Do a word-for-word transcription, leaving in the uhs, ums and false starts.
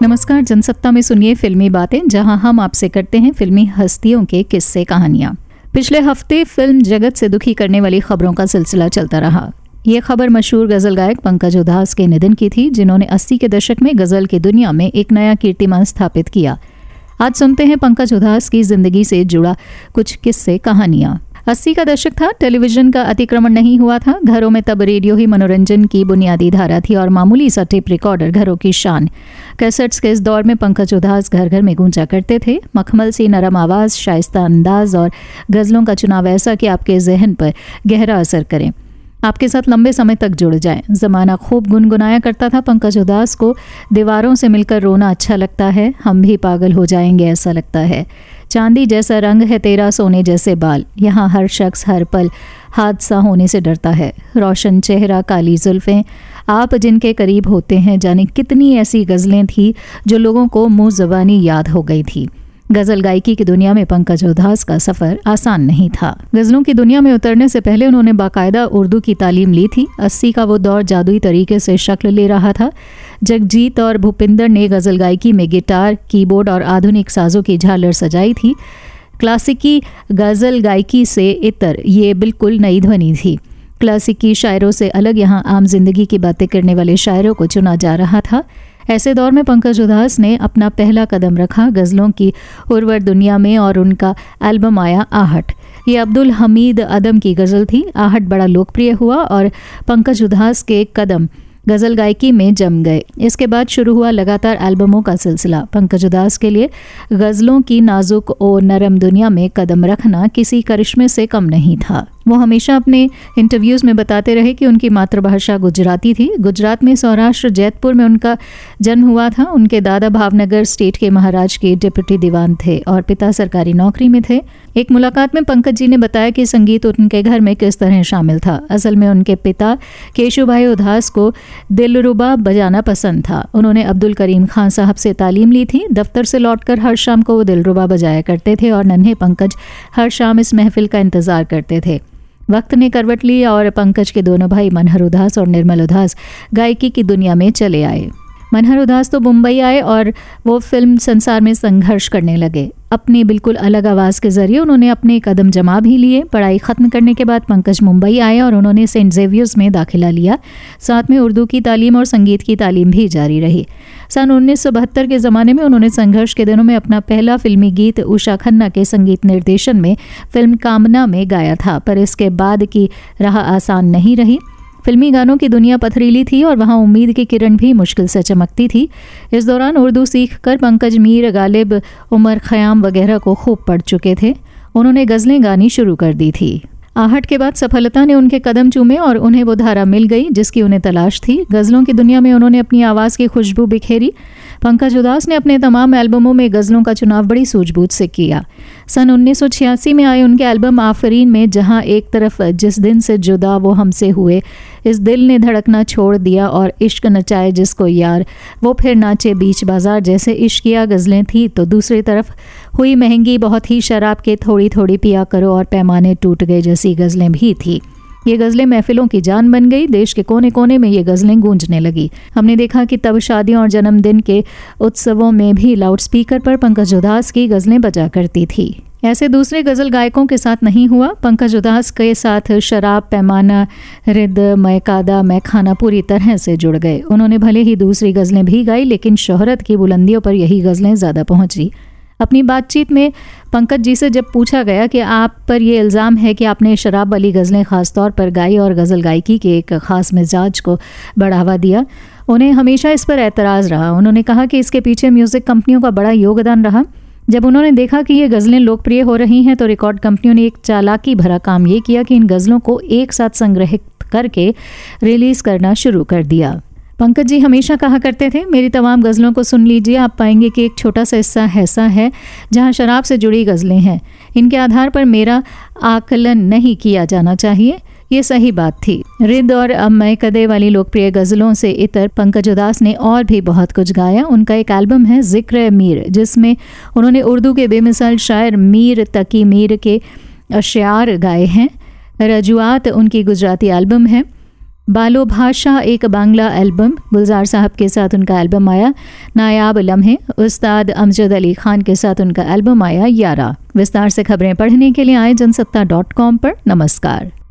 नमस्कार, जनसत्ता में सुनिए फिल्मी बातें, जहां हम आपसे करते हैं फिल्मी हस्तियों के किस्से कहानियां। पिछले हफ्ते फिल्म जगत से दुखी करने वाली खबरों का सिलसिला चलता रहा। ये खबर मशहूर गजल गायक पंकज उधास के निधन की थी, जिन्होंने अस्सी के दशक में गजल की दुनिया में एक नया कीर्तिमान स्थापित किया। आज सुनते हैं पंकज उधास की जिंदगी से जुड़ा कुछ किस्से कहानियां। अस्सी का दशक था, टेलीविजन का अतिक्रमण नहीं हुआ था। घरों में तब रेडियो ही मनोरंजन की बुनियादी धारा थी और मामूली सा टेप रिकॉर्डर घरों की शान। कैसेट्स के इस दौर में पंकज उधास घर घर में गूंजा करते थे। मखमल सी नरम आवाज़, शाइस्ता अंदाज और गज़लों का चुनाव ऐसा कि आपके जहन पर गहरा असर करें, आपके साथ लंबे समय तक जुड़ जाए। ज़माना खूब गुनगुनाया करता था पंकज उधास को। दीवारों से मिलकर रोना अच्छा लगता है, हम भी पागल हो जाएंगे ऐसा लगता है। चांदी जैसा रंग है तेरा, सोने जैसे बाल, यहाँ हर शख्स हर पल हादसा होने से डरता है। रोशन चेहरा, काली जुल्फ़ें, आप जिनके करीब होते हैं। जाने कितनी ऐसी गज़लें थी जो लोगों को मुँह ज़बानी याद हो गई थी। गज़ल गायकी की दुनिया में पंकज उधास का सफ़र आसान नहीं था। गज़लों की दुनिया में उतरने से पहले उन्होंने बाकायदा उर्दू की तालीम ली थी। अस्सी का वो दौर जादुई तरीके से शक्ल ले रहा था। जगजीत और भूपिंदर ने गज़ल गायकी में गिटार, कीबोर्ड और आधुनिक साज़ों की झालर सजाई थी। क्लासिकी गज़ल गायकी से इतर ये बिल्कुल नई ध्वनि थी। क्लासिकी शायरों से अलग यहाँ आम जिंदगी की बातें करने वाले शायरों को चुना जा रहा था। ऐसे दौर में पंकज उधास ने अपना पहला कदम रखा गज़लों की उर्वर दुनिया में और उनका एल्बम आया आहट। ये अब्दुल हमीद अदम की गज़ल थी। आहट बड़ा लोकप्रिय हुआ और पंकज उधास के कदम गज़ल गायकी में जम गए। इसके बाद शुरू हुआ लगातार एल्बमों का सिलसिला। पंकज उधास के लिए गज़लों की नाजुक और नरम दुनिया में कदम रखना किसी करिश्मे से कम नहीं था। वो हमेशा अपने इंटरव्यूज़ में बताते रहे कि उनकी मातृभाषा गुजराती थी। गुजरात में सौराष्ट्र जैतपुर में उनका जन्म हुआ था। उनके दादा भावनगर स्टेट के महाराज के डिप्टी दीवान थे और पिता सरकारी नौकरी में थे। एक मुलाकात में पंकज जी ने बताया कि संगीत उनके घर में किस तरह शामिल था। असल में उनके पिता केशुभाई उधास को दिलरुबा बजाना पसंद था। उन्होंने अब्दुल करीम खान साहब से तालीम ली थी। दफ्तर से लौटकर हर शाम को वो दिलरुबा बजाया करते थे और नन्हे पंकज हर शाम इस महफिल का इंतज़ार करते थे। वक्त ने करवट ली और पंकज के दोनों भाई मनहर उधास और निर्मल उधास गायकी की दुनिया में चले आए। मनहर उधास तो मुंबई आए और वो फिल्म संसार में संघर्ष करने लगे। अपनी बिल्कुल अलग आवाज़ के ज़रिए उन्होंने अपने कदम जमा भी लिए। पढ़ाई ख़त्म करने के बाद पंकज मुंबई आए और उन्होंने सेंट जेवियर्स में दाखिला लिया। साथ में उर्दू की तालीम और संगीत की तालीम भी जारी रही। सन उन्नीस सौ बहत्तर के ज़माने में उन्होंने संघर्ष के दिनों में अपना पहला फिल्मी गीत उषा खन्ना के संगीत निर्देशन में फिल्म कामना में गाया था। पर इसके बाद की राह आसान नहीं रही। फिल्मी गानों की दुनिया पथरीली थी और वहाँ उम्मीद की किरण भी मुश्किल से चमकती थी। इस दौरान उर्दू सीखकर पंकज मीर गालिब, उमर ख़याम वगैरह को खूब पढ़ चुके थे। उन्होंने गज़लें गानी शुरू कर दी थी। आहट के बाद सफलता ने उनके कदम चूमे और उन्हें वो धारा मिल गई जिसकी उन्हें तलाश थी। गज़लों की दुनिया में उन्होंने अपनी आवाज़ की खुशबू बिखेरी। पंकज उधास ने अपने तमाम एल्बमों में गज़लों का चुनाव बड़ी सूझबूझ से किया। सन उन्नीस सौ छियासी में आए उनके एल्बम आफरीन में जहां एक तरफ जिस दिन से जुदा वो हमसे हुए, इस दिल ने धड़कना छोड़ दिया और इश्क नचाए जिसको यार, वो फिर नाचे बीच बाजार जैसे इश्किया गज़लें थी, तो दूसरी तरफ हुई महंगी बहुत ही शराब के थोड़ी थोड़ी पिया करो और पैमाने टूट गए जैसी गज़लें भी थी। ये गज़लें महफिलों की जान बन गई। देश के कोने कोने में ये गज़लें गूंजने लगी। हमने देखा कि तब शादियों और जन्मदिन के उत्सवों में भी लाउडस्पीकर पर पंकज उधास की गज़लें बजा करती थी। ऐसे दूसरे गज़ल गायकों के साथ नहीं हुआ। पंकज उधास के साथ शराब, पैमाना, रिद, मैकादा, मैखाना पूरी तरह से जुड़ गए। उन्होंने भले ही दूसरी गज़लें भी गाई, लेकिन शोहरत की बुलंदियों पर यही गज़लें ज़्यादा पहुंची। अपनी बातचीत में पंकज जी से जब पूछा गया कि आप पर ये इल्ज़ाम है कि आपने शराब वाली गज़लें ख़ास तौर पर गाई और गज़ल गायकी के एक ख़ास मिजाज को बढ़ावा दिया, उन्हें हमेशा इस पर एतराज़ रहा। उन्होंने कहा कि इसके पीछे म्यूज़िक कंपनियों का बड़ा योगदान रहा। जब उन्होंने देखा कि ये गज़लें लोकप्रिय हो रही हैं तो रिकॉर्ड कंपनियों ने एक चालाकी भरा काम ये किया कि इन गज़लों को एक साथ संग्रहित करके रिलीज़ करना शुरू कर दिया। पंकज जी हमेशा कहा करते थे, मेरी तमाम गज़लों को सुन लीजिए, आप पाएंगे कि एक छोटा सा हिस्सा ऐसा है जहां शराब से जुड़ी गज़लें हैं। इनके आधार पर मेरा आकलन नहीं किया जाना चाहिए। ये सही बात थी। रिद और अब मैं कदे वाली लोकप्रिय गज़लों से इतर पंकज उधास ने और भी बहुत कुछ गाया। उनका एक एल्बम है ज़िक्र मीर, जिसमें उन्होंने उर्दू के बेमिसाल शायर मीर तकी मीर के अशियार गाए हैं। रजुआत उनकी गुजराती एल्बम है। बालो भाषा एक बांग्ला एल्बम, गुलजार साहब के साथ उनका एल्बम आया नायाब लम्हे, उस्ताद अमजद अली खान के साथ उनका एल्बम आया यारा। विस्तार से खबरें पढ़ने के लिए आए जनसत्ता डॉट कॉम पर। नमस्कार।